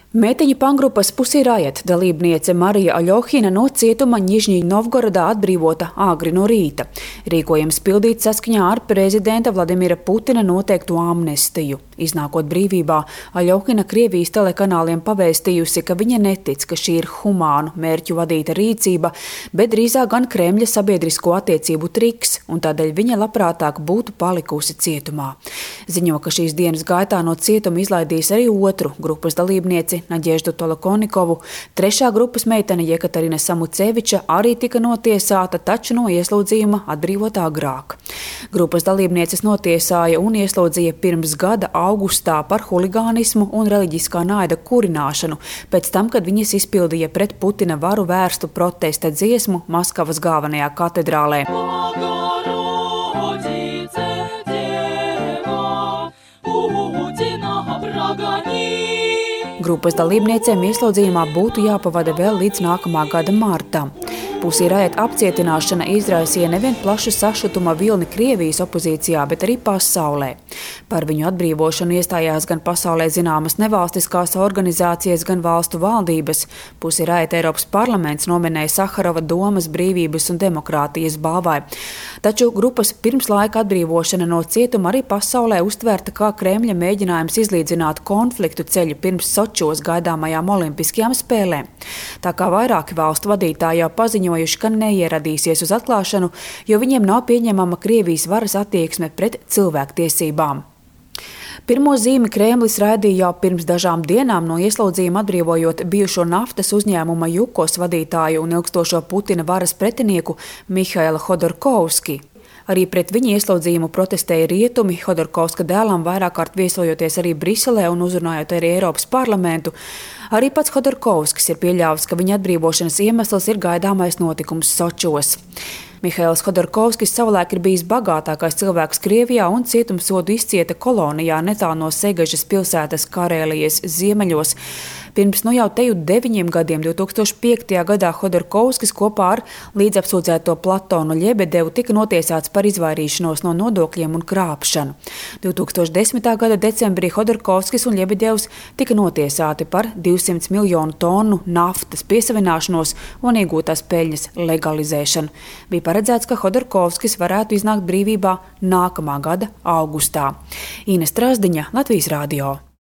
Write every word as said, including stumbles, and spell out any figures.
Mēteņu pangrupas Pussy Riot dalībniece Marija Aļohina no cietuma Nižņij Novgorodā atbrīvota agri no rīta. Rīkojums pildīt saskaņā ar prezidenta Vladimira Putina noteikto amnestiju. Iznākot brīvībā, Aļohina Krievijas telekanāliem pavēstījusi, ka viņa netic, ka šī ir humānu mērķu vadīta rīcība, bet drīzāk gan Kremļa sabiedrisko attiecību triks, un tādēļ viņa labprātāk būtu palikusi cietumā. Ziņo, ka šīs dienas gaitā no cietuma izlaidīs arī otru grupas dalībnieci Naģeždu Tolokonikovu. Trešā grupas meitene Jekaterina Samuceviča arī tika notiesāta, taču no ieslodzījuma atbrīvota agrāk. Grupas dalībnieces notiesāja un ieslodzīja pirms gada augustā par huligānismu un reliģiskā naida kurināšanu, pēc tam, kad viņas izpildīja pret Putina varu vērstu protesta dziesmu Maskavas galvenajā katedrālē. Grupas dalībniecēm ieslodzījumā būtu jāpavada vēl līdz nākamā gada martam. Pussy Riot apcietināšana izraisīja nevien plašu sašutuma vilni Krievijas opozīcijā, bet arī pasaulē. Par viņu atbrīvošanu iestājās gan pasaulē zināmas nevalstiskās organizācijas, gan valstu valdības. Pussy Riot Eiropas parlaments nominēja Saharova domas brīvības un demokrātijas balvai. Taču grupas pirmslaika atbrīvošana no cietuma arī pasaulē uztvērta kā Kremļa mēģinājums izlīdzināt konfliktu ceļu pirms Sočos gaidāmajām olimpiskajām spēlēm. Tā kā vairāki valstu vadītāji jau paziņojuši, ka neieradīsies uz atklāšanu, jo viņiem nav pieņemama Krievijas varas attieksme pret cilvēktiesībām. Pirmo zīmi Kremlis raidīja jau pirms dažām dienām no ieslodzījuma atbrīvojot bijušo naftas uzņēmuma Jukos vadītāju un ilgstošo Putina varas pretinieku Mihailu Hodorkovski. Arī pret viņa ieslodzījumu protestēja rietumi, Hodorkovska dēlam vairāk kārt viesojoties arī Briselē un uzrunājot arī Eiropas parlamentu. Arī pats Hodorkovskis ir pieļāvis, ka viņa atbrīvošanas iemesls ir gaidāmais notikums Sočos. Mihails Hodorkovskis savulaik ir bijis bagātākais cilvēks Krievijā un cietumsodu izcieta kolonijā netālu no Segažas pilsētas Karēlijas ziemeļos. Pirms nu jau teju deviņiem gadiem, divs tūkstoš piektajā gadā, Hodorkovskis kopā ar līdzapsūdzēto Platonu Ļebedevu tika notiesāts par izvairīšanos no nodokļiem un krāpšanu. divs tūkstoš desmitā gada decembrī Hodorkovskis un Ļebedevs tika notiesāti par divsimt miljonu tonu naftas piesavināšanos un iegūtās peļņas legalizēšanu. Bija paredzēts, ka Hodorkovskis varētu iznākt brīvībā nākamā gada augustā. Ines Trasdiņa, Latvijas radio.